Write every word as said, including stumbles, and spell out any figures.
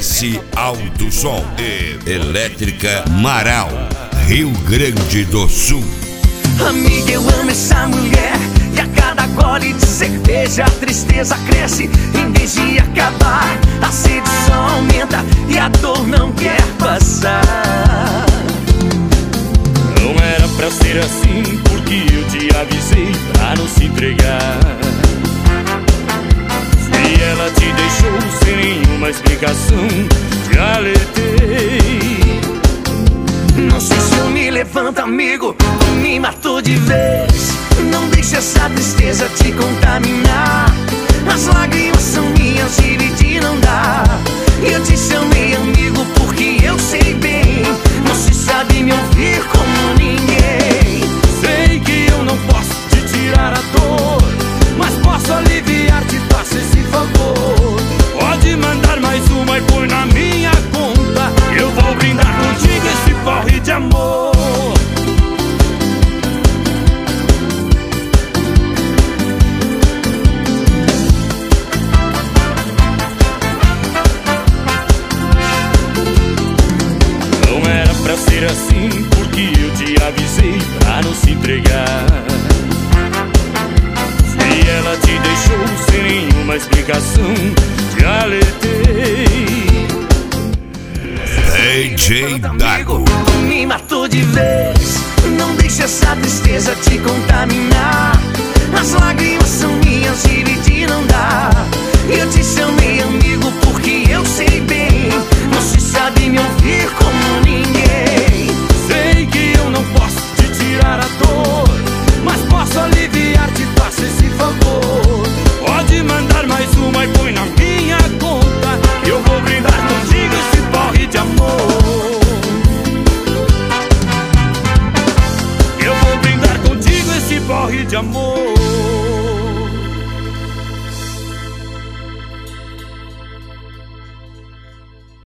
S Alto Som e Elétrica Marau, Rio Grande do Sul. Amiga, eu amo essa mulher, e a cada gole de cerveja a tristeza cresce. Em vez de acabar, a sede só aumenta e a dor não quer passar. Não era pra ser assim, porque eu te avisei pra não se entregar. Se ela te deixou sem nenhuma explicação, te alertei. Não sei se eu me levanto, amigo, me matou de vez. Não deixe essa tristeza te contaminar. As lágrimas são minhas, dividir não dá. Eu te chamei amigo porque eu sei bem, você sabe me ouvir como ninguém. Sei que eu não posso te tirar a dor, mas posso aliviar, te faço esse favor. Pode mandar mais uma e põe na minha conta. Eu vou brindar contigo esse porre de amor. Não era pra ser assim, porque eu te avisei pra não se entregar. Se ela te deixou sem nenhuma explicação, te alertei. D J Dago Me matou de vez. Não deixe essa tristeza te contaminar. As lágrimas são minhas, dividir não dá. Eu te chamei amigo porque eu sei bem, você sabe me ouvir como ninguém. Sei que eu não posso te tirar a dor, mas posso aliviar, te faço esse favor. Pode mandar mais uma e põe na minha conta. Eu vou brindar contigo esse porre de amor. Eu vou brindar contigo esse porre de amor.